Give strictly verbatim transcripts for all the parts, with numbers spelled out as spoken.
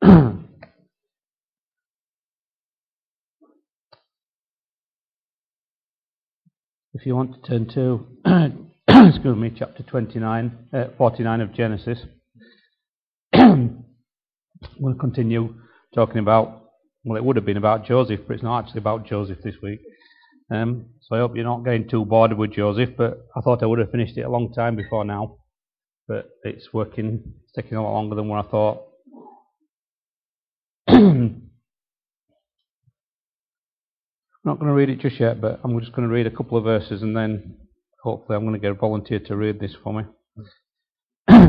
If you want to turn to, excuse me, chapter twenty-nine, uh, forty-nine of Genesis, we'll continue talking about, well, it would have been about Joseph, but it's not actually about Joseph this week. Um, so I hope you're not getting too bored with Joseph, but I thought I would have finished it a long time before now. But it's working, it's taking a lot longer than what I thought. I'm not going to read it just yet, but I'm just going to read a couple of verses and then hopefully I'm going to get a volunteer to read this for me. I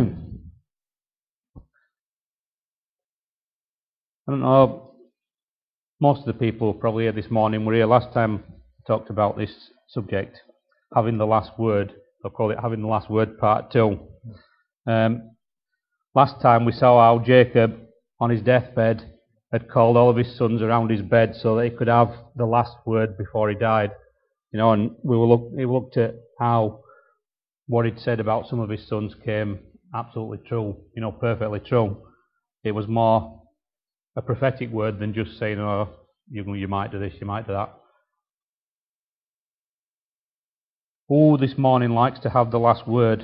don't know, most of the people probably here this morning were here last time I talked about this subject, having the last word. I'll call it having the last word part two. Um, last time we saw how Jacob on his deathbed had called all of his sons around his bed so that he could have the last word before he died. You know, and we were look, we looked at how what he'd said about some of his sons came absolutely true, you know, perfectly true. It was more a prophetic word than just saying, oh, you, you might do this, you might do that. Who this morning likes to have the last word?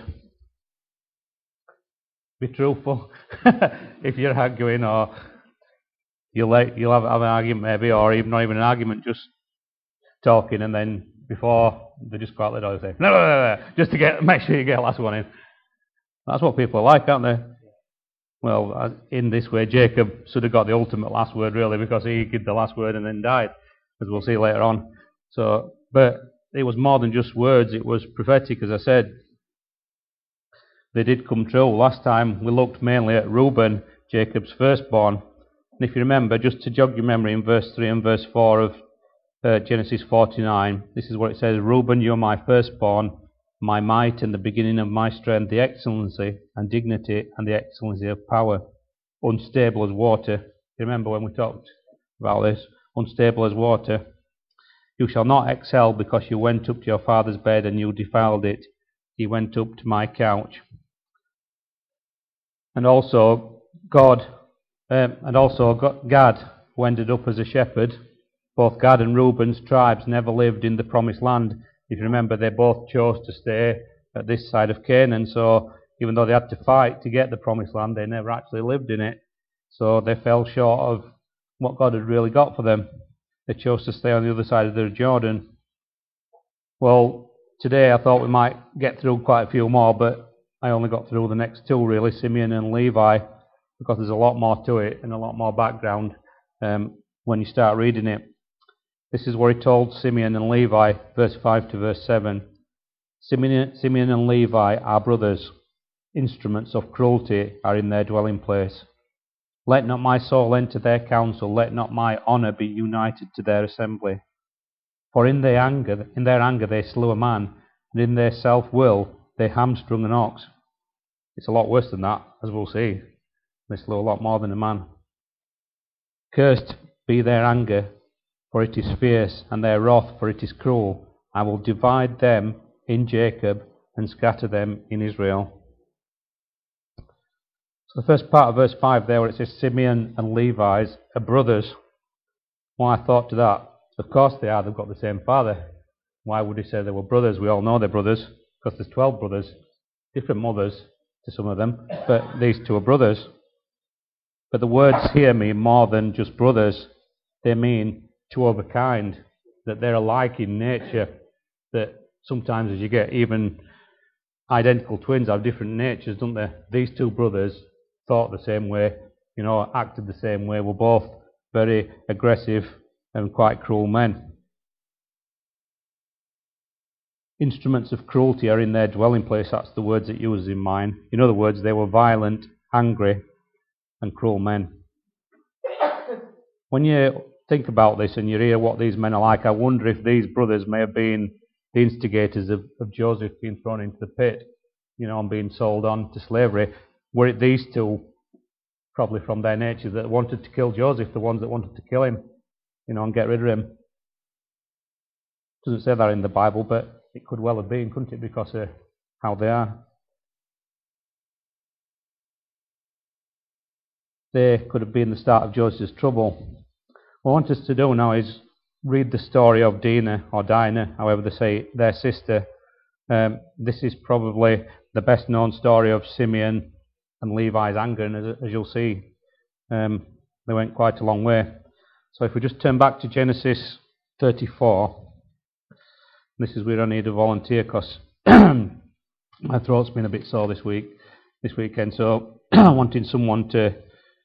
Be truthful. If you're arguing, or you'll, let, you'll have, have an argument maybe, or even not even an argument, just talking, and then before they just go out the door and say, no, no, no, no, just to get, make sure you get the last one in. That's what people are like, aren't they? Well, in this way, Jacob should have got the ultimate last word, really, because he gave the last word and then died, as we'll see later on. So, but it was more than just words, it was prophetic, as I said. They did come true. Last time we looked mainly at Reuben, Jacob's firstborn. And if you remember, just to jog your memory, in verse three and verse four of uh, Genesis forty-nine, this is what it says: Reuben, you are my firstborn, my might and the beginning of my strength, the excellency and dignity and the excellency of power, unstable as water. You remember when we talked about this? Unstable as water. You shall not excel because you went up to your father's bed and you defiled it. He went up to my couch. And also God, um, and also Gad, who ended up as a shepherd. Both Gad and Reuben's tribes never lived in the promised land. If you remember, they both chose to stay at this side of Canaan, so even though they had to fight to get the promised land, they never actually lived in it. So they fell short of what God had really got for them. They chose to stay on the other side of the Jordan. Well, today I thought we might get through quite a few more, but I only got through the next two, really, Simeon and Levi, because there's a lot more to it and a lot more background um, when you start reading it. This is what he told Simeon and Levi, verse five to verse seven. Simeon, Simeon and Levi are brothers. Instruments of cruelty are in their dwelling place. Let not my soul enter their council. Let not my honour be united to their assembly. For in their anger, in their anger they slew a man, and in their self-will they hamstrung an ox. It's a lot worse than that, as we'll see. They slew a lot more than a man. Cursed be their anger, for it is fierce, and their wrath, for it is cruel. I will divide them in Jacob and scatter them in Israel. So the first part of verse five there, where it says Simeon and Levi's are brothers. Why I thought to that? Of course they are, they've got the same father. Why would he say they were brothers? We all know they're brothers, because there's twelve brothers, different mothers to some of them, but these two are brothers. But the words here mean more than just brothers. They mean two of a kind, that they're alike in nature, that sometimes as you get even identical twins have different natures, don't they? These two brothers thought the same way, you know, acted the same way, were both very aggressive and quite cruel men. Instruments of cruelty are in their dwelling place, that's the words it uses in mine. In other words, they were violent, angry and cruel men. When you think about this and you hear what these men are like, I wonder if these brothers may have been the instigators of, of Joseph being thrown into the pit, you know, and being sold on to slavery. Were it these two, probably from their nature, that wanted to kill Joseph, the ones that wanted to kill him, you know, and get rid of him? It doesn't say that in the Bible, but it could well have been, couldn't it, because of how they are. they could have been the start of Joseph's trouble. What I want us to do now is read the story of Dinah, or Dinah, however they say it, their sister. Um, this is probably the best known story of Simeon and Levi's anger, and as, as you'll see, um, they went quite a long way. So if we just turn back to Genesis thirty-four, this is where I need a volunteer because my throat's been a bit sore this week, this weekend, so I'm wanting someone to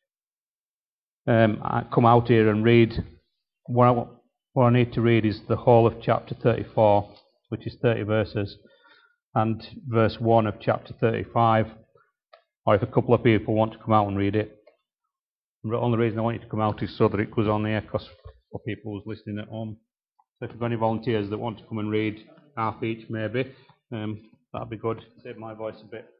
um, come out here and read. What I, what I need to read is the whole of chapter thirty-four, which is thirty verses, and verse one of chapter thirty-five, or if a couple of people want to come out and read it. The only reason I want you to come out is so that it goes on there, because for people who's listening at home. So if you've got any volunteers that want to come and read half each maybe, um, that'd be good. Save my voice a bit.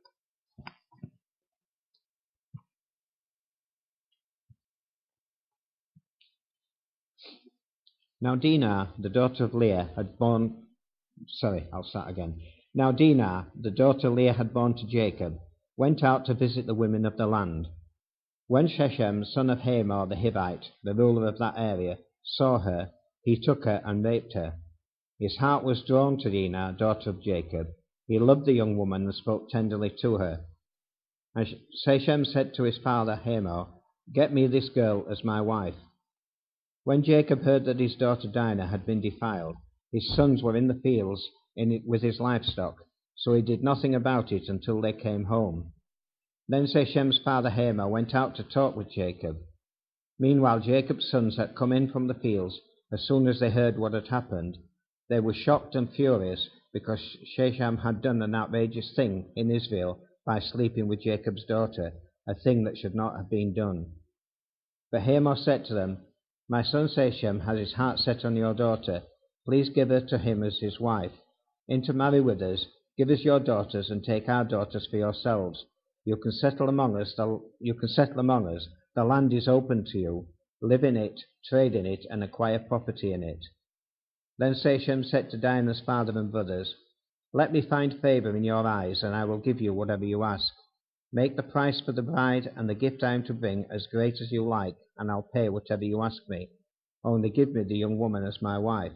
Now Dinah, the daughter of Leah, had born... Sorry, I'll start again. Now Dinah, the daughter Leah had born to Jacob, went out to visit the women of the land. When Shechem, son of Hamor the Hivite, the ruler of that area, saw her, he took her and raped her. His heart was drawn to Dinah, daughter of Jacob. He loved the young woman and spoke tenderly to her. And Shechem said to his father Hamor, "Get me this girl as my wife." When Jacob heard that his daughter Dinah had been defiled, his sons were in the fields in it with his livestock, so he did nothing about it until they came home. Then Shechem's father Hamor went out to talk with Jacob. Meanwhile Jacob's sons had come in from the fields. As soon as they heard what had happened, they were shocked and furious because Shechem had done an outrageous thing in Israel by sleeping with Jacob's daughter, a thing that should not have been done. But Hamor said to them, "My son Shechem has his heart set on your daughter. Please give her to him as his wife. Intermarry with us, give us your daughters, and take our daughters for yourselves. You can settle among us. The, you can settle among us. The land is open to you. Live in it, trade in it, and acquire property in it." Then Shechem said to Dinah's father and brothers, "Let me find favour in your eyes, and I will give you whatever you ask. Make the price for the bride and the gift I am to bring as great as you like, and I'll pay whatever you ask me. Only give me the young woman as my wife."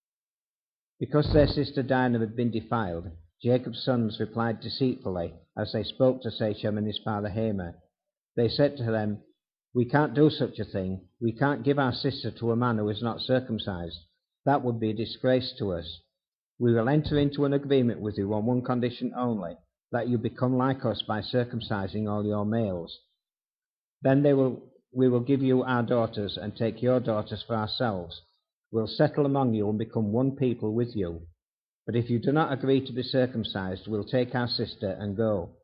Because their sister Dinah had been defiled, Jacob's sons replied deceitfully as they spoke to Shechem and his father Hamor. They said to them, "We can't do such a thing. We can't give our sister to a man who is not circumcised. That would be a disgrace to us. We will enter into an agreement with you on one condition only, that you become like us by circumcising all your males. Then they will, we will give you our daughters and take your daughters for ourselves. We'll settle among you and become one people with you. But if you do not agree to be circumcised, we'll take our sister and go."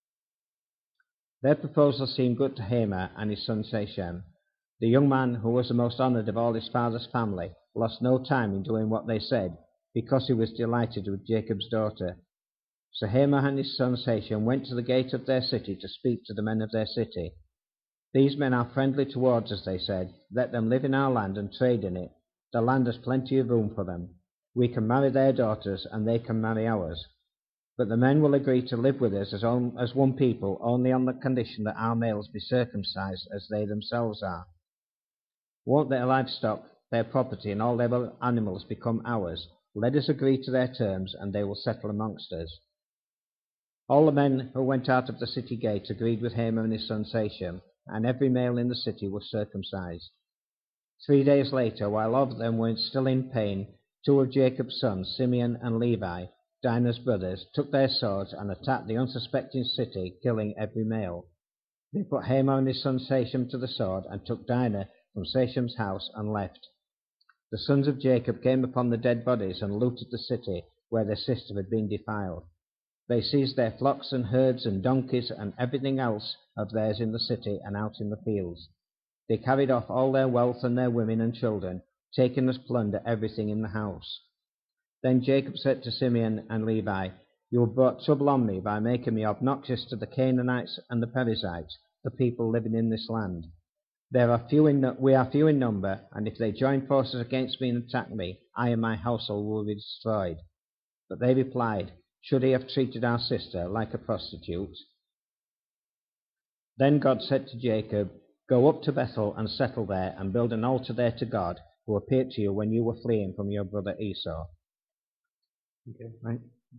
Their proposal seemed good to Hamor and his son Shechem. The young man, who was the most honoured of all his father's family, lost no time in doing what they said, because he was delighted with Jacob's daughter. So Hamor and his son Shechem went to the gate of their city to speak to the men of their city. "These men are friendly towards us," they said. "Let them live in our land and trade in it. The land has plenty of room for them. We can marry their daughters, and they can marry ours. But the men will agree to live with us as, on, as one people only on the condition that our males be circumcised as they themselves are. Won't their livestock, their property, and all their animals become ours? Let us agree to their terms, and they will settle amongst us." All the men who went out of the city gate agreed with Hamor and his son Shechem, and every male in the city was circumcised. Three days later, while all of them were still in pain, two of Jacob's sons, Simeon and Levi, Dinah's brothers, took their swords and attacked the unsuspecting city, killing every male. They put Hamor and his son Shechem to the sword and took Dinah from Shechem's house and left. The sons of Jacob came upon the dead bodies and looted the city where their sister had been defiled. They seized their flocks and herds and donkeys and everything else of theirs in the city and out in the fields. They carried off all their wealth and their women and children, taking as plunder everything in the house. Then Jacob said to Simeon and Levi, "You have brought trouble on me by making me obnoxious to the Canaanites and the Perizzites, the people living in this land. There are few in, we are few in number, and if they join forces against me and attack me, I and my household will be destroyed." But they replied, "Should he have treated our sister like a prostitute?" Then God said to Jacob, Go up to Bethel and settle there, and build an altar there to God, who appeared to you when you were fleeing from your brother Esau. Okay, right.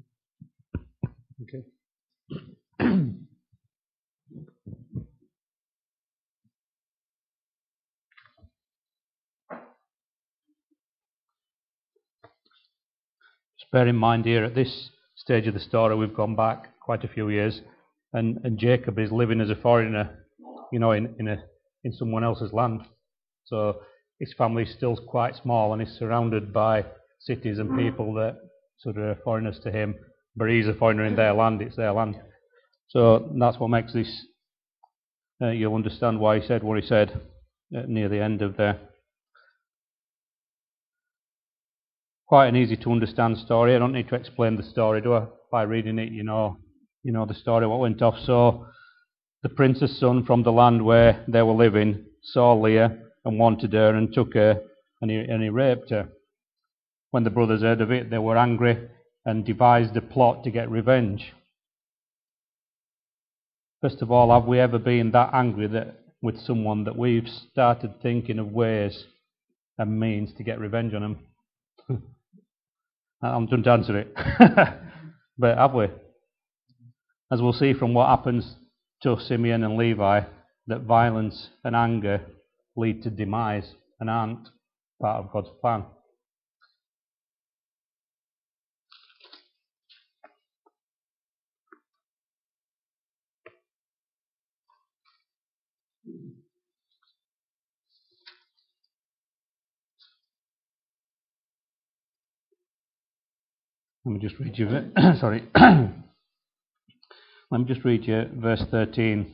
Okay. Just bear in mind here, at this stage of the story, we've gone back quite a few years, and, and Jacob is living as a foreigner, you know, in, in, a, in someone else's land. So his family is still quite small, and he's surrounded by cities and people that sort of are foreigners to him, but he's a foreigner in their land, it's their land. So that's what makes this, uh, you'll understand why he said what he said uh, near the end of there. Quite an easy to understand story. I don't need to explain the story, do I? By reading it, you know, you know the story, what went off. So the prince's son from the land where they were living saw Leah and wanted her and took her, and he, and he raped her. When the brothers heard of it, they were angry and devised a plot to get revenge. First of all, have we ever been that angry that with someone that we've started thinking of ways and means to get revenge on them? I'm done to answer it. But have we? As we'll see from what happens to Simeon and Levi, that violence and anger lead to demise and aren't part of God's plan. Let me just read you, sorry. Let me just read you verse thirteen.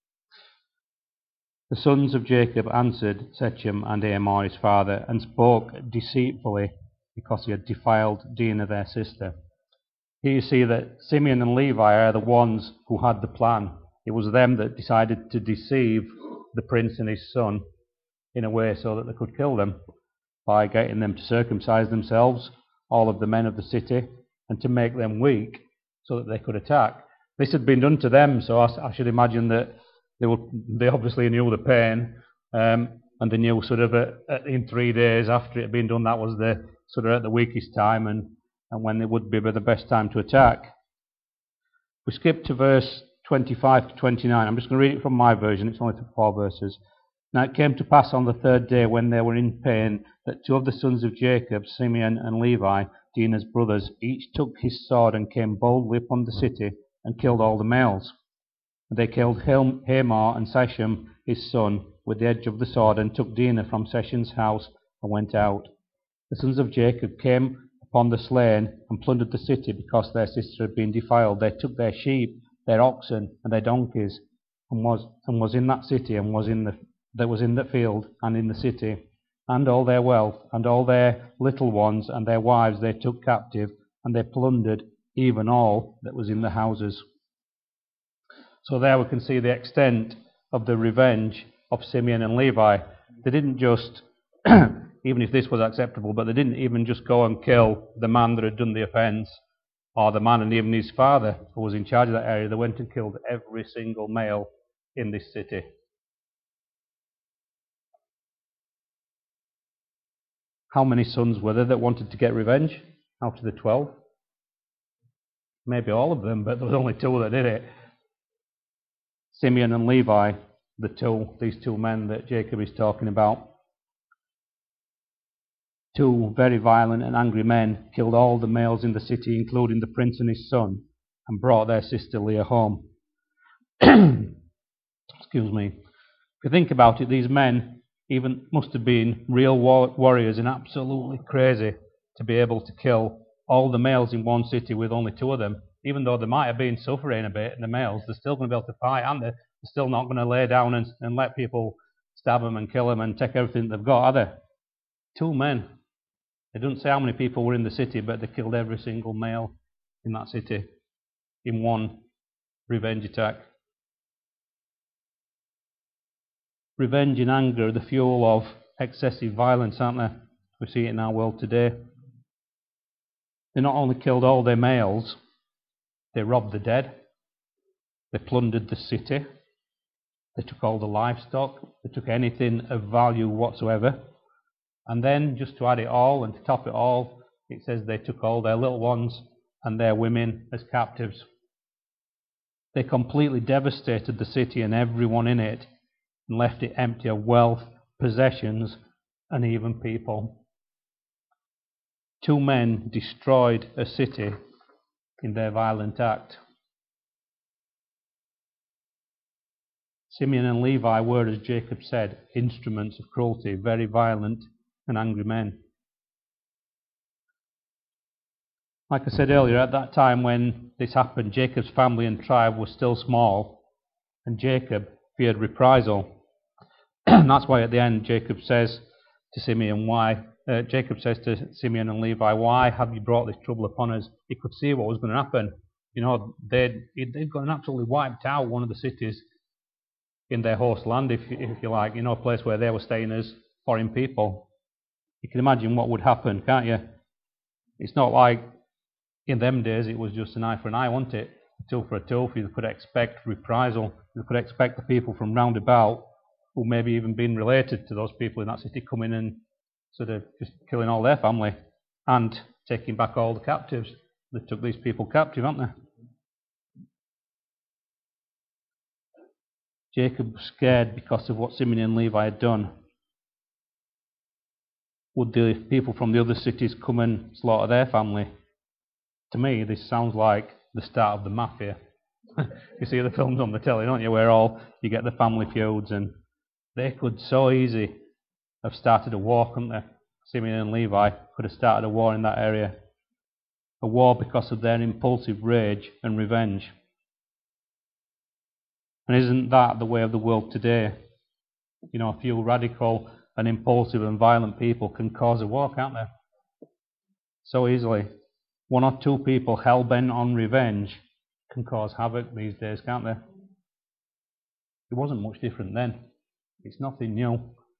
The sons of Jacob answered Shechem and Hamor his father, and spoke deceitfully, because he had defiled Dinah their sister. Here you see that Simeon and Levi are the ones who had the plan. It was them that decided to deceive the prince and his son in a way so that they could kill them, by getting them to circumcise themselves, all of the men of the city, and to make them weak so that they could attack. This had been done to them, so I, I should imagine that they were, they obviously knew the pain, um, and they knew sort of at, at, in three days after it had been done, that was the sort of at the weakest time, and, and when it would be the best time to attack. We skip to verse twenty-five to twenty-nine. I'm just going to read it from my version. It's only four verses. Now it came to pass on the third day, when they were in pain, that two of the sons of Jacob, Simeon and Levi, Dinah's brothers, each took his sword and came boldly upon the city and killed all the males. And they killed Hamor and Shechem his son with the edge of the sword, and took Dinah from Shechem's house and went out. The sons of Jacob came upon the slain and plundered the city, because their sister had been defiled. They took their sheep, their oxen, and their donkeys, and was and was in that city, and was in the that was in the field and in the city, and all their wealth, and all their little ones and their wives they took captive, and they plundered even all that was in the houses. So there we can see the extent of the revenge of Simeon and Levi. They didn't just, even if this was acceptable, but they didn't even just go and kill the man that had done the offence, or the man and even his father who was in charge of that area. They went and killed every single male in this city. How many sons were there that wanted to get revenge out of the twelve? Maybe all of them, but there was only two that did it. Simeon and Levi, the two, these two men that Jacob is talking about. Two very violent and angry men killed all the males in the city, including the prince and his son, and brought their sister Leah home. Excuse me. If you think about it, these men even must have been real war- warriors and absolutely crazy to be able to kill all the males in one city with only two of them. Even though they might have been suffering a bit, the males, they're still going to be able to fight, and they're still not going to lay down and, and let people stab them and kill them and take everything they've got, are they? Two men. It doesn't say how many people were in the city, but they killed every single male in that city in one revenge attack. Revenge and anger are the fuel of excessive violence, aren't they? We see it in our world today. They not only killed all their males, they robbed the dead, they plundered the city, They took all the livestock. They took anything of value whatsoever. And then, just to add it all and to top it all, it says they took all their little ones and their women as captives. They completely devastated the city and everyone in it and left it empty of wealth, possessions, and even people. Two men destroyed a city in their violent act. Simeon and Levi were, as Jacob said, instruments of cruelty, very violent and angry men. Like I said earlier, at that time when this happened, Jacob's family and tribe was still small, and Jacob feared reprisal. And that's why at the end Jacob says to Simeon, why, uh, Jacob says to Simeon and Levi, why have you brought this trouble upon us? He could see what was going to happen. You know, they'd, they'd got absolutely wiped out one of the cities in their host land, if, if you like, you know, a place where they were staying as foreign people. You can imagine what would happen, can't you? It's not like in them days it was just an eye for an eye, wasn't it? A tooth for a tooth. You could expect reprisal. You could expect the people from round about, who maybe even been related to those people in that city, coming and sort of just killing all their family and taking back all the captives. They took these people captive, haven't they? Jacob was scared because of what Simeon and Levi had done. Would the people from the other cities come and slaughter their family? To me, this sounds like the start of the mafia. You see the films on the telly, don't you, where all you get the family feuds, and they could so easy have started a war, couldn't they? Simeon and Levi could have started a war in that area. A war because of their impulsive rage and revenge. And isn't that the way of the world today? You know, a few radical and impulsive and violent people can cause a war, can't they? So easily. One or two people hell-bent on revenge can cause havoc these days, can't they? It wasn't much different then. It's nothing new.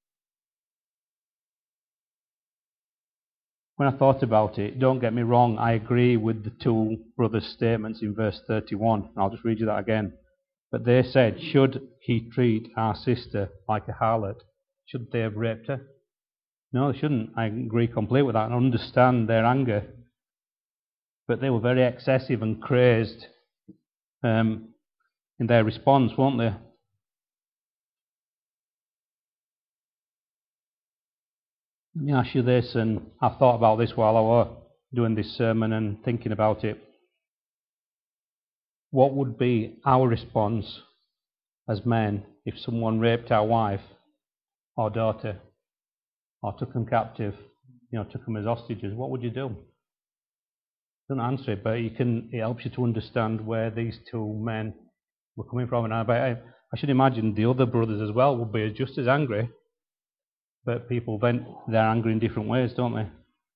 When I thought about it, don't get me wrong, I agree with the two brothers' statements in verse thirty-one. I'll just read you that again. But they said, should he treat our sister like a harlot? Should they have raped her? No, they shouldn't. I agree completely with that and understand their anger. But they were very excessive and crazed um, in their response, weren't they? Let me ask you this, and I've thought about this while I was doing this sermon and thinking about it. What would be our response as men if someone raped our wife or daughter or took them captive, you know, took them as hostages? What would you do? Don't answer it, but you can. It helps you to understand where these two men were coming from. And I, I, I should imagine the other brothers as well would be just as angry, but people vent their anger in different ways, don't they?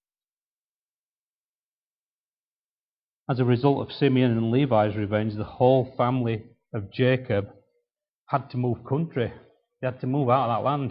As a result of Simeon and Levi's revenge, the whole family of Jacob had to move country. They had to move out of that land.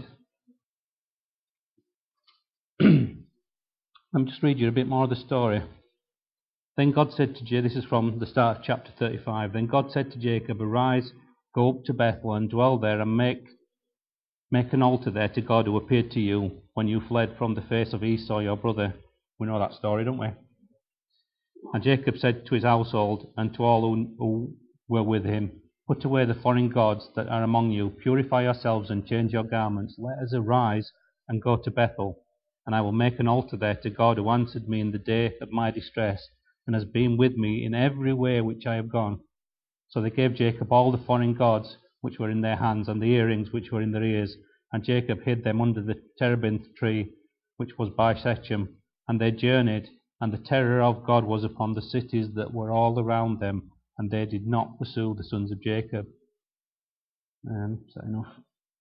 Let me just read you a bit more of the story. Then God said to Jacob, this is from the start of chapter thirty-five, then God said to Jacob, arise, go up to Bethel and dwell there and make, make an altar there to God who appeared to you when you fled from the face of Esau your brother. We know that story, don't we? And Jacob said to his household and to all who, who were with him, put away the foreign gods that are among you, purify yourselves and change your garments. Let us arise and go to Bethel, and I will make an altar there to God who answered me in the day of my distress, and has been with me in every way which I have gone. So they gave Jacob all the foreign gods which were in their hands, and the earrings which were in their ears, and Jacob hid them under the terebinth tree which was by Shechem. And they journeyed, and the terror of God was upon the cities that were all around them, and they did not pursue the sons of Jacob. Um, is that enough?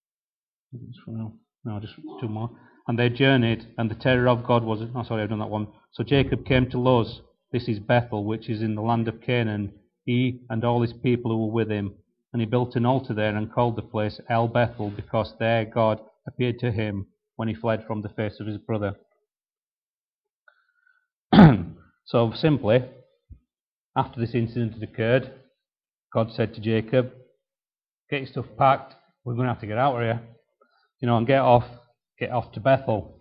No, just two more. And they journeyed, and the terror of God was... Oh, sorry, I've done that one. So Jacob came to Luz. This is Bethel, which is in the land of Canaan, he and all his people who were with him. And he built an altar there and called the place El Bethel, because there God appeared to him when he fled from the face of his brother. So simply, after this incident had occurred, God said to Jacob, get your stuff packed, we're going to have to get out of here, you know, and get off, get off to Bethel.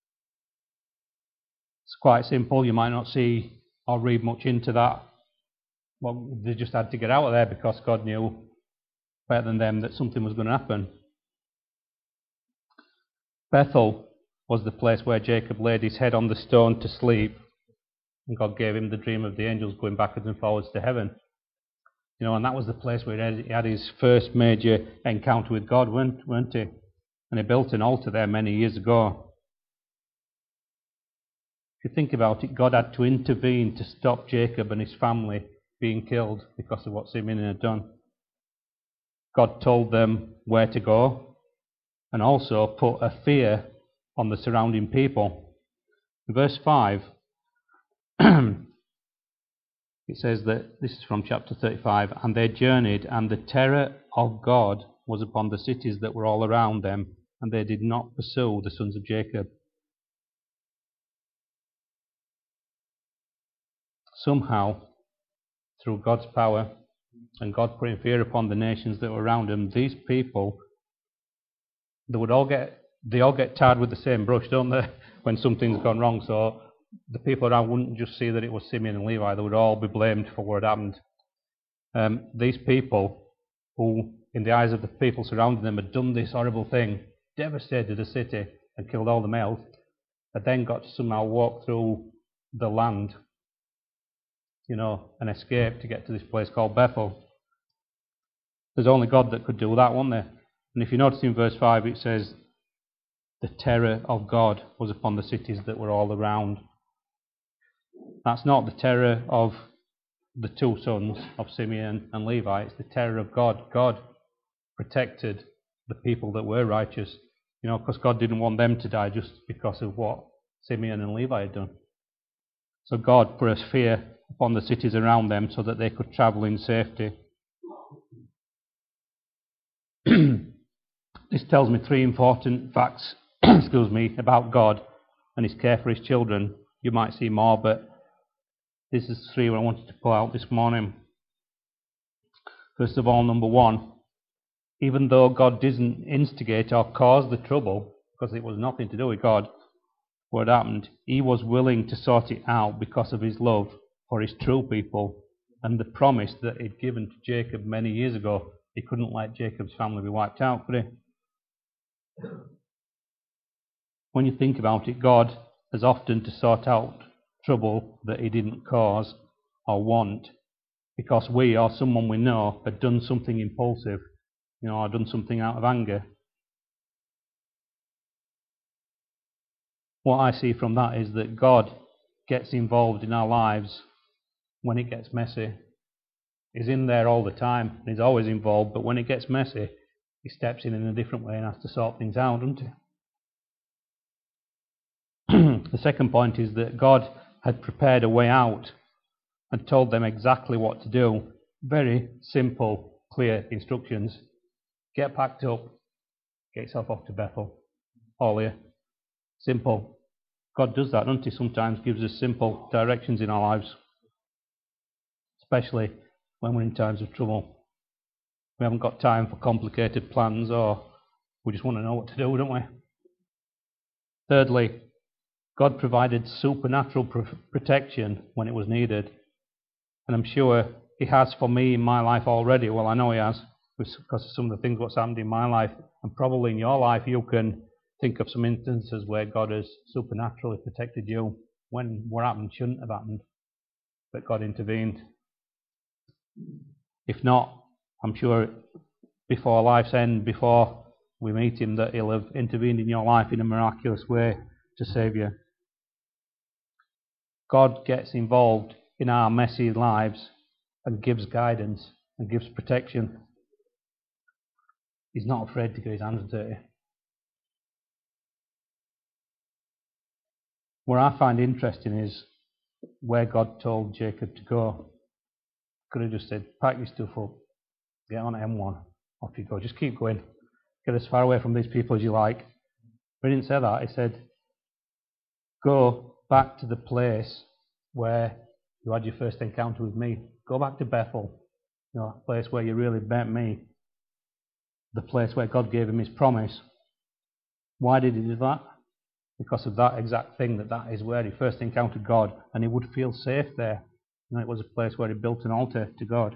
It's quite simple. You might not see or read much into that. Well, they just had to get out of there because God knew better than them that something was going to happen. Bethel was the place where Jacob laid his head on the stone to sleep, and God gave him the dream of the angels going backwards and forwards to heaven. You know, and that was the place where he had his first major encounter with God, weren't, weren't he? And he built an altar there many years ago. If you think about it, God had to intervene to stop Jacob and his family being killed because of what Simeon had done. God told them where to go and also put a fear on the surrounding people. In verse five, it says that, this is from chapter thirty-five, and they journeyed, and the terror of God was upon the cities that were all around them, and they did not pursue the sons of Jacob. Somehow, through God's power and God putting fear upon the nations that were around them, these people, they would all get they all get tarred with the same brush, don't they, when something's gone wrong. So the people around wouldn't just see that it was Simeon and Levi, they would all be blamed for what had happened. Um, these people, who in the eyes of the people surrounding them had done this horrible thing, devastated the city and killed all the males, had then got to somehow walk through the land, you know, and escape to get to this place called Bethel. There's only God that could do that, wasn't there? And if you notice in verse five, it says, the terror of God was upon the cities that were all around. That's not the terror of the two sons of Simeon and Levi, it's the terror of God. God protected the people that were righteous, you know, because God didn't want them to die just because of what Simeon and Levi had done. So God put a fear upon the cities around them so that they could travel in safety. This tells me three important facts excuse me, about God and his care for his children. You might see more, but this is three I wanted to pull out this morning. First of all, number one, even though God didn't instigate or cause the trouble, because it was nothing to do with God, what happened, he was willing to sort it out because of his love for his true people and the promise that he'd given to Jacob many years ago. He couldn't let Jacob's family be wiped out, could he? When you think about it, God has often to sort out trouble that he didn't cause or want because we or someone we know had done something impulsive, you know, or done something out of anger. What I see from that is that God gets involved in our lives when it gets messy. He's in there all the time, and he's always involved, but when it gets messy, he steps in in a different way and has to sort things out, doesn't he? The second point is that God had prepared a way out and told them exactly what to do. Very simple, clear instructions. Get packed up, get yourself off to Bethel. All here. Simple. God does that, doesn't he? Sometimes gives us simple directions in our lives, especially when we're in times of trouble. We haven't got time for complicated plans, or we just want to know what to do, don't we? Thirdly, God provided supernatural pr- protection when it was needed. And I'm sure he has for me in my life already. Well, I know he has, because of some of the things what's happened in my life. And probably in your life you can think of some instances where God has supernaturally protected you when what happened shouldn't have happened, but God intervened. If not, I'm sure before life's end, before we meet him, that he'll have intervened in your life in a miraculous way to save you. God gets involved in our messy lives and gives guidance and gives protection. He's not afraid to get his hands dirty. What I find interesting is where God told Jacob to go. Could have just said, pack your stuff up, get on M one, off you go, just keep going, get as far away from these people as you like. But he didn't say that. He said, go back to the place where you had your first encounter with me. Go back to Bethel, you know, that place where you really met me. the place where God gave him his promise. Why did he do that? Because of that exact thing, that that is where he first encountered God, and he would feel safe there. And it was a place where he built an altar to God.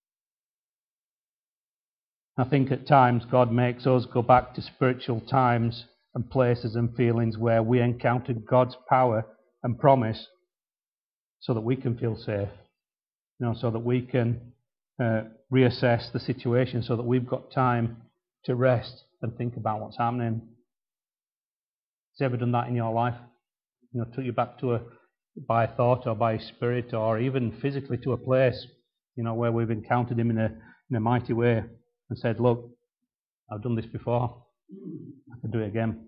I think at times God makes us go back to spiritual times and places and feelings where we encountered God's power and promise so that we can feel safe. You know, so that we can uh, reassess the situation, so that we've got time to rest and think about what's happening. Has he ever done that in your life? You know, took you back to a, by thought or by spirit or even physically to a place, you know, where we've encountered him in a, in a mighty way and said, look, I've done this before, I can do it again.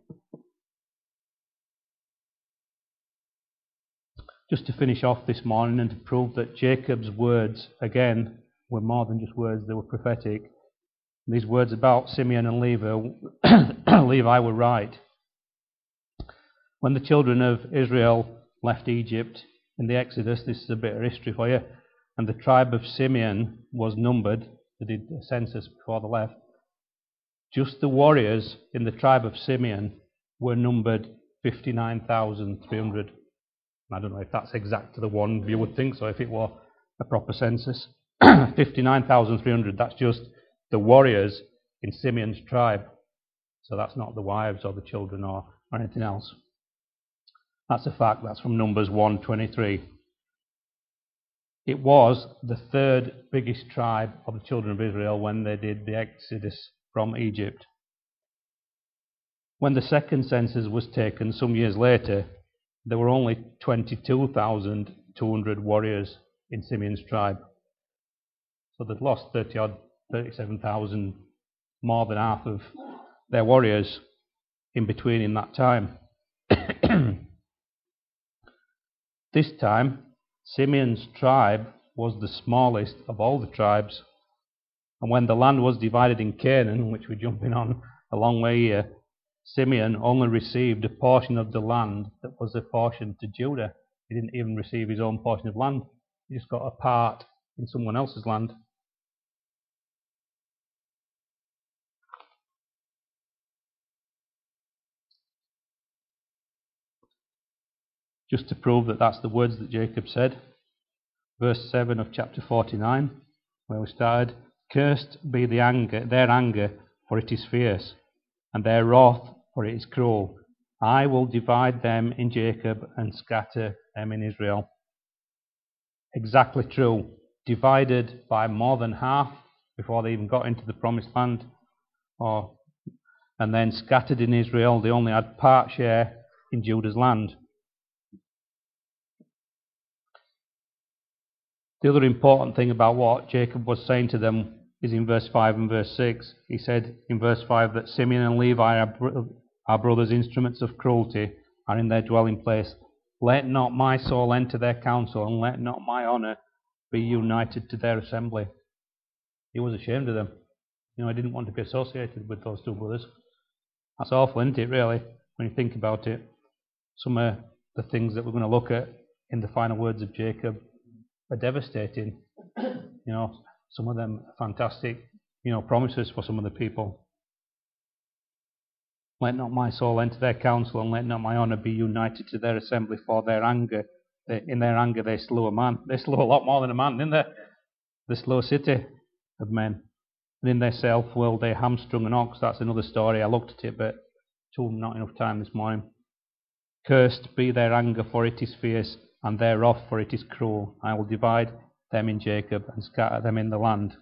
Just to finish off this morning and to prove that Jacob's words, again, were more than just words, they were prophetic. These words about Simeon and Levi, Levi were right. When the children of Israel left Egypt in the Exodus, this is a bit of history for you, and the tribe of Simeon was numbered, they did a census before they left, just the warriors in the tribe of Simeon were numbered fifty-nine thousand three hundred. I don't know if that's exact to the one, you would think so if it were a proper census. fifty-nine thousand three hundred, that's just the warriors in Simeon's tribe. So that's not the wives or the children or, or anything else. That's a fact, that's from Numbers one twenty-three. It was the third biggest tribe of the children of Israel when they did the Exodus from Egypt. When the second census was taken some years later, there were only twenty-two thousand two hundred warriors in Simeon's tribe. So they'd lost thirty odd, thirty-seven thousand, more than half of their warriors in between in that time. This time, Simeon's tribe was the smallest of all the tribes. And when the land was divided in Canaan, which we're jumping on a long way here, Simeon only received a portion of the land that was apportioned to Judah. He didn't even receive his own portion of land. He just got a part in someone else's land. Just to prove that that's the words that Jacob said, verse seven of chapter forty-nine, where we started, cursed be the anger, their anger, for it is fierce, and their wrath, for it is cruel. I will divide them in Jacob and scatter them in Israel. Exactly true. Divided by more than half before they even got into the promised land, or and then scattered in Israel. They only had part share in Judah's land. The other important thing about what Jacob was saying to them is in verse five and verse six. He said in verse five that Simeon and Levi are, bro- are brothers, instruments of cruelty, are in their dwelling place. Let not my soul enter their council, and let not my honour be united to their assembly. He was ashamed of them. You know, he didn't want to be associated with those two brothers. That's awful, isn't it, really, when you think about it? Some of the things that we're going to look at in the final words of Jacob are devastating. You know, some of them are fantastic, you know, promises for some of the people. Let not my soul enter their council, and let not my honour be united to their assembly, for their anger, they, in their anger they slew a man. They slew a lot more than a man, didn't they? They slew a city of men. And in their self-will they hamstrung an ox. That's another story. I looked at it, but too not enough time this morning. Cursed be their anger, for it is fierce, and their wrath, for it is cruel. I will divide them in Jacob and scatter them in the land.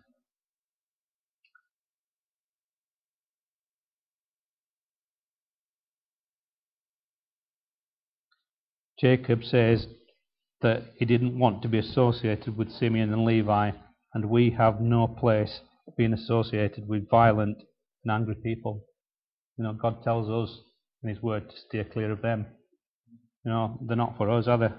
Jacob says that he didn't want to be associated with Simeon and Levi, and we have no place being associated with violent and angry people. You know, God tells us in His Word to steer clear of them. You know, they're not for us, are they?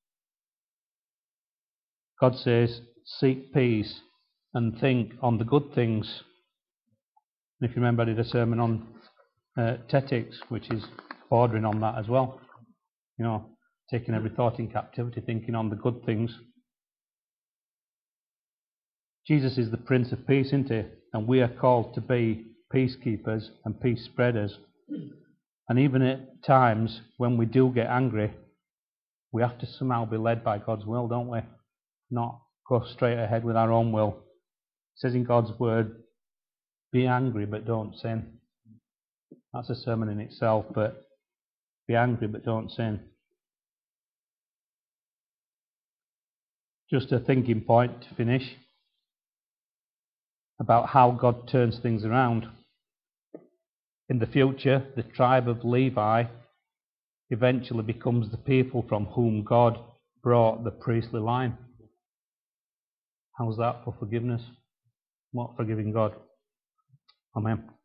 God says, seek peace and think on the good things. And if you remember, I did a sermon on uh, tetics, which is bordering on that as well. You know, taking every thought in captivity, thinking on the good things. Jesus is the Prince of Peace, isn't He? And we are called to be peacekeepers and peace spreaders. And even at times when we do get angry, we have to somehow be led by God's will, don't we? Not go straight ahead with our own will. It says in God's word, be angry but don't sin. That's a sermon in itself, but be angry but don't sin. Just a thinking point to finish about how God turns things around. In the future, the tribe of Levi eventually becomes the people from whom God brought the priestly line. How's that for forgiveness? What forgiving God? Amen.